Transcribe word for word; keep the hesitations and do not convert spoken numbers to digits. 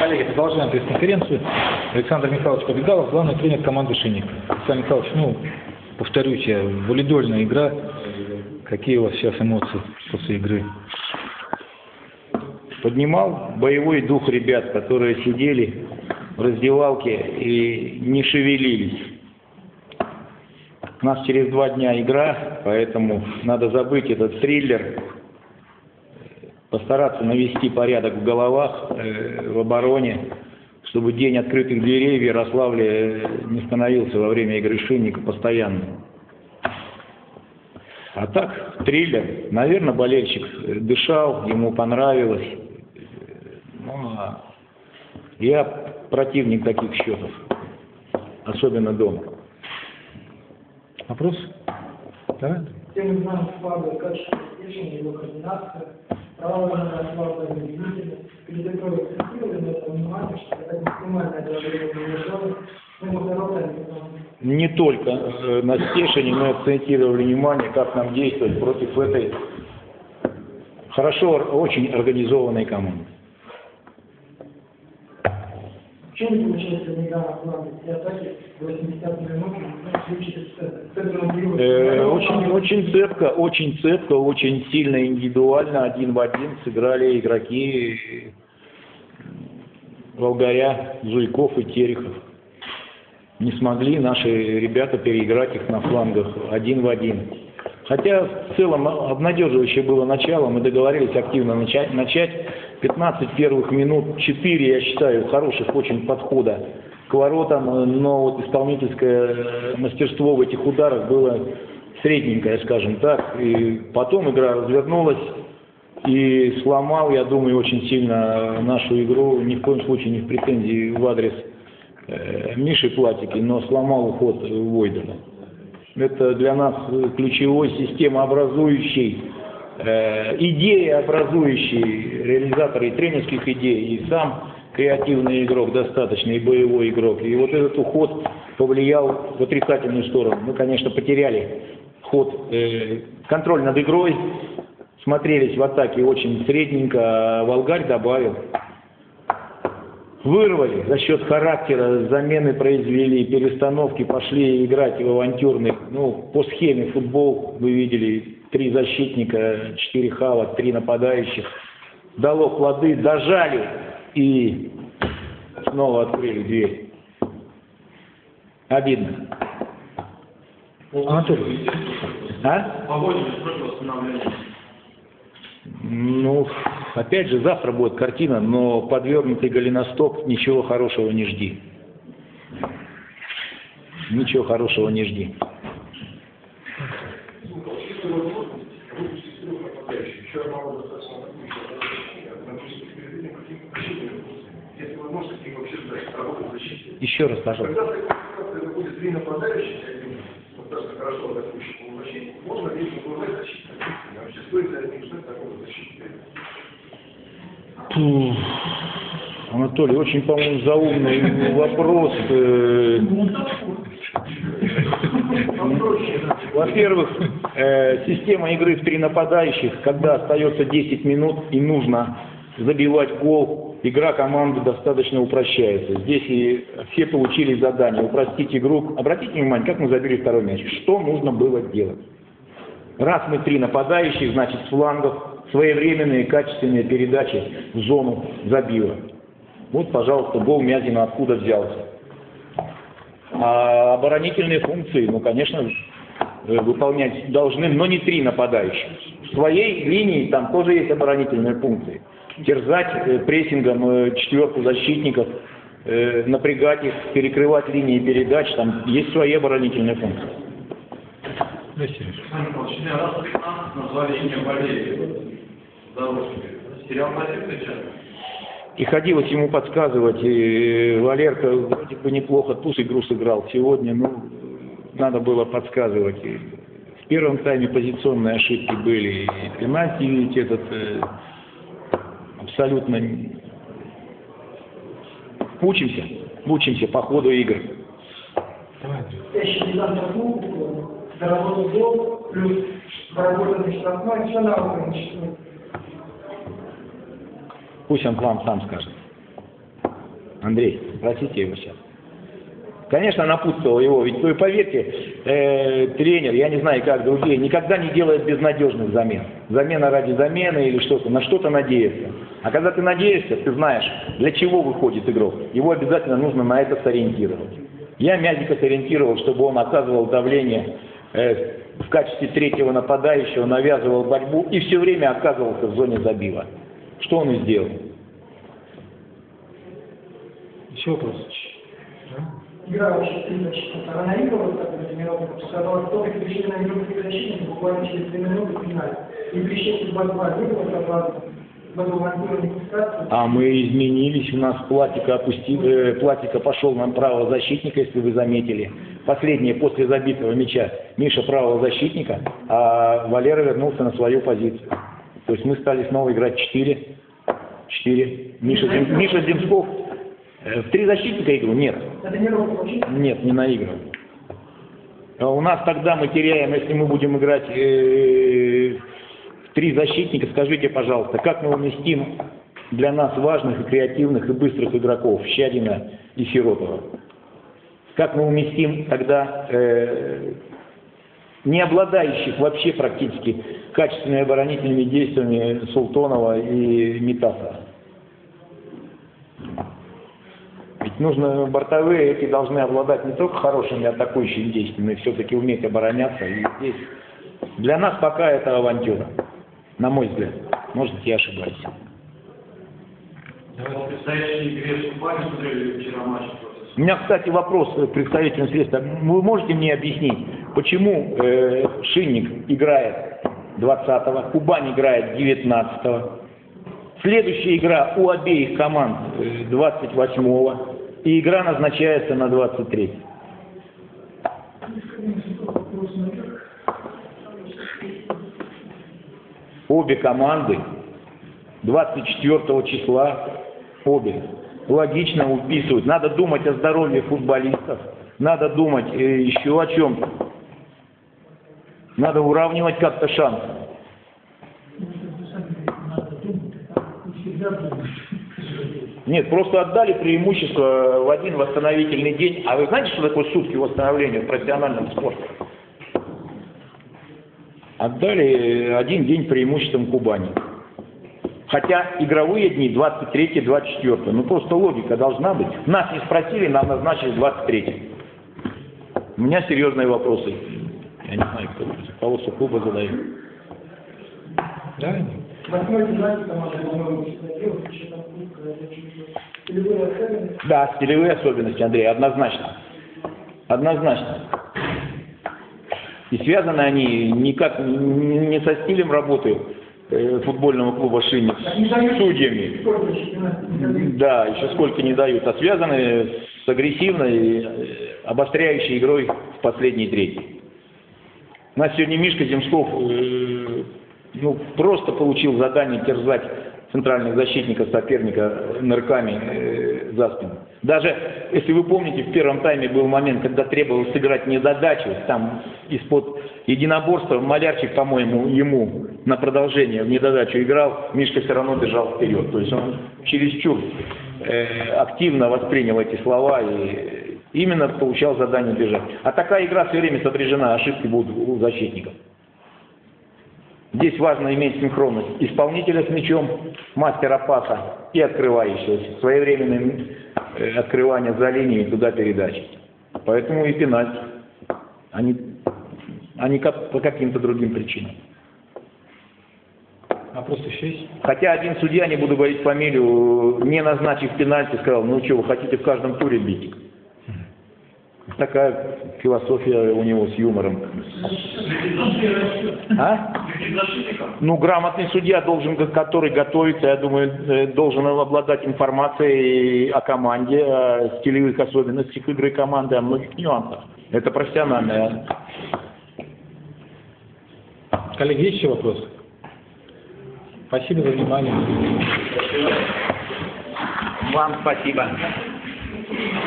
Коллеги, продолжаем пресс-конференцию. Александр Михайлович Побегалов, главный тренер команды «Шинник». Александр Михайлович, ну, повторюсь я, волейбольная игра. Какие у вас сейчас эмоции после игры? Поднимал боевой дух ребят, которые сидели в раздевалке и не шевелились. У нас через два дня игра, поэтому надо забыть этот триллер, постараться навести порядок в головах, э, в обороне, чтобы день открытых дверей в Ярославле не становился во время игры «Шинника» постоянно. А так, триллер. Наверное, болельщик дышал, ему понравилось. Ну, а я противник таких счетов, особенно дома. Вопрос? Да? Тем знаем слабое качество решения, его координация, правильная слабая медлительность. Перед игрой акцентировали на это внимание, что это максимальное давление зоны, но его здоровье. Не только на Стешине мы акцентировали внимание, как нам действовать против этой хорошо, очень организованной команды. В чем получается недавно планы и атаки в восьмидесятой минуте в случае с центром э, очень, очень цепко, очень цепко, очень сильно индивидуально, один в один сыграли игроки Волгаря, Зуйков и Терехов. Не смогли наши ребята переиграть их на флангах один в один. Хотя в целом обнадеживающее было начало, мы договорились активно начать. начать. пятнадцать первых минут, четыре, я считаю, хороших очень подхода к воротам, но вот исполнительское мастерство в этих ударах было средненькое, скажем так. И потом игра развернулась и сломал, я думаю, очень сильно нашу игру, ни в коем случае не в претензии в адрес э, Миши Платики, но сломал уход Войдена. Это для нас ключевой, системообразующий, э, идееобразующий реализатор и тренерских идей, и сам креативный игрок достаточно, и боевой игрок. И вот этот уход повлиял в отрицательную сторону. Мы, конечно, потеряли ход, э, контроль над игрой, смотрелись в атаке очень средненько, а Волгарь добавил. Вырвали за счет характера, замены произвели, перестановки, пошли играть в авантюрный, ну, по схеме футбол, вы видели, три защитника, четыре хава, три нападающих. Дало плоды, дожали и снова открыли дверь. Обидно. Анатолий. А? Погоде без восстановления. Ну, опять же, завтра будет картина, но подвернутый голеностоп, ничего хорошего не жди. Ничего хорошего не жди. Еще раз, пожалуйста. Когда будет три нападающих, достаточно хорошо атакующих в защите, можно лишь выполнять защиту. Вообще стоит ли от них ждать такого защиты? Анатолий, очень, по-моему, заумный вопрос. Во-первых, э, система игры в три нападающих, когда остается десять минут и нужно забивать гол, игра команды достаточно упрощается. Здесь и все получили задание упростить игру. Обратите внимание, как мы забили второй мяч. Что нужно было делать? Раз мы три нападающих, значит, с флангов своевременные, качественные передачи в зону забила. Вот, пожалуйста, гол Мязина откуда взялся. А оборонительные функции, ну, конечно, выполнять должны, но не три нападающих. В своей линии там тоже есть оборонительные функции. Терзать прессингом четверку защитников, напрягать их, перекрывать линии передач, там есть свои оборонительные функции. Раз пятнадцать назвали имя Валерия. Терял позицию сейчас. Приходилось ему подсказывать, и Валерка вроде бы неплохо туз игру сыграл сегодня, ну, надо было подсказывать. И в первом тайме позиционные ошибки были, и пенальти, ведь этот э, абсолютно... Учимся, учимся по ходу игр. Я еще не дам такую, доработал гол, плюс доработанный штрафной, все на уровне. Пусть он вам сам скажет. Андрей, спросите его сейчас. Конечно, напутствовал его, ведь вы поверьте, э, тренер, я не знаю, как другие, никогда не делает безнадежных замен. Замена ради замены или что-то, на что-то надеяться. А когда ты надеешься, ты знаешь, для чего выходит игрок. Его обязательно нужно на это сориентировать. Я Мязика сориентировал, чтобы он оказывал давление э, в качестве третьего нападающего, навязывал борьбу и все время оказывался в зоне забива. Что он и сделал. Еще вопрос? Игра вообще три защитника. Она наигрывалась, так, например, показала, кто как решили на игру три защитника буквально через две минуты в финале. И при счете два-два выиграла сразу. А мы изменились, у нас Платика опустил, э, Платика пошел на правого защитника, если вы заметили. Последнее после забитого мяча Миша правого защитника, а Валера вернулся на свою позицию. То есть мы стали снова играть четыре. четыре. Миша, Зем, Миша Земсков. Э, в три защитника игру? Нет. Это не ровно. Нет, не наигрывал. А у нас тогда мы теряем, если мы будем играть э, в три защитника, скажите, пожалуйста, как мы уместим для нас важных и креативных и быстрых игроков Щадина и Сиротова? Как мы уместим тогда э, не обладающих вообще практически качественными оборонительными действиями Султонова и Митасова? Ведь нужно, бортовые эти должны обладать не только хорошими атакующими действиями, но и все-таки уметь обороняться. И здесь для нас пока это авантюра, на мой взгляд. Может, я ошибаюсь. В предстоящей игре с Кубани смотрели вчера матч. У меня, кстати, вопрос к представителям средств. Вы можете мне объяснить, почему э, Шинник играет двадцатого, Кубань играет девятнадцатого? Следующая игра у обеих команд двадцать восьмого, и игра назначается на двадцать третье. Обе команды двадцать четвёртого числа, обе, логично уписывают. Надо думать о здоровье футболистов, надо думать э, еще о чем-то. Надо уравнивать как-то шансы. Нет, просто отдали преимущество в один восстановительный день. А вы знаете, что такое сутки восстановления в профессиональном спорте? Отдали один день преимуществом Кубани. Хотя игровые дни двадцать третье, двадцать четвёртое. Ну просто логика должна быть. Нас не спросили, нам назначили двадцать третье. У меня серьезные вопросы. Я не знаю, кто руководство клуба задает. Да? Восьмой динамик команда, по-моему, стилевые особенности. Да, стилевые особенности, Андрей, однозначно. Однозначно. И связаны они никак не со стилем работы э, футбольного клуба «Шинник», с судьями. Да, еще сколько не дают, а связаны с агрессивной, обостряющей игрой в последней трети. У нас сегодня Мишка Земсков э, ну, просто получил задание терзать центральных защитников соперника нырками э, за спину. Даже, если вы помните, в первом тайме был момент, когда требовалось сыграть недодачу, там из-под единоборства Малярчик, по-моему, ему на продолжение в недодачу играл, Мишка все равно бежал вперед. То есть он чересчур э, активно воспринял эти слова и именно получал задание бежать. А такая игра все время сопряжена, ошибки будут у защитников. Здесь важно иметь синхронность исполнителя с мячом, мастера паса и открывающегося. Своевременное э, открывание за линией и туда передачи. Поэтому и пенальти. Они, они как, по каким-то другим причинам. Вопрос еще есть? Хотя один судья, не буду говорить фамилию, не назначив пенальти, сказал, ну что, вы хотите в каждом туре бить? Такая философия у него с юмором. А? Ну, грамотный судья, должен, который готовится, я думаю, должен обладать информацией о команде, о стилевых особенностях игры команды, о многих нюансах. Это профессиональное. Коллеги, есть еще вопросы? Спасибо за внимание. Вам спасибо.